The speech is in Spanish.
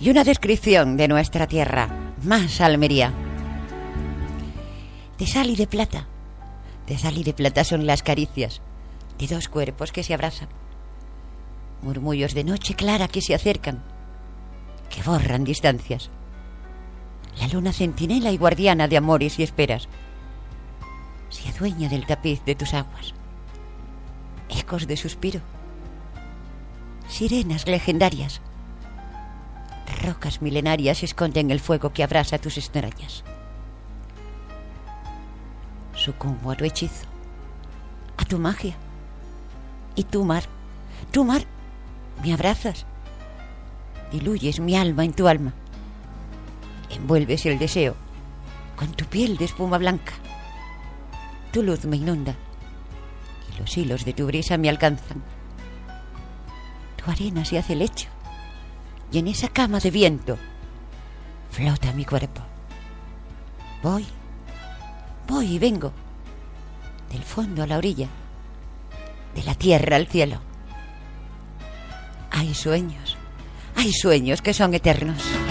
y una descripción de nuestra tierra, más Almería. De sal y de plata son las caricias de dos cuerpos que se abrazan, murmullos de noche clara que se acercan, que borran distancias. La luna centinela y guardiana de amores y esperas se adueña del tapiz de tus aguas. Ecos de suspiro, sirenas legendarias, rocas milenarias esconden el fuego que abrasa tus extrañas. Sucumbo a tu hechizo, a tu magia. Y tú, mar, me abrazas, diluyes mi alma en tu alma, envuelves el deseo con tu piel de espuma blanca. Tu luz me inunda y los hilos de tu brisa me alcanzan. Tu arena se hace lecho y en esa cama de viento flota mi cuerpo. Voy y vengo, del fondo a la orilla, de la tierra al cielo. Hay sueños que son eternos.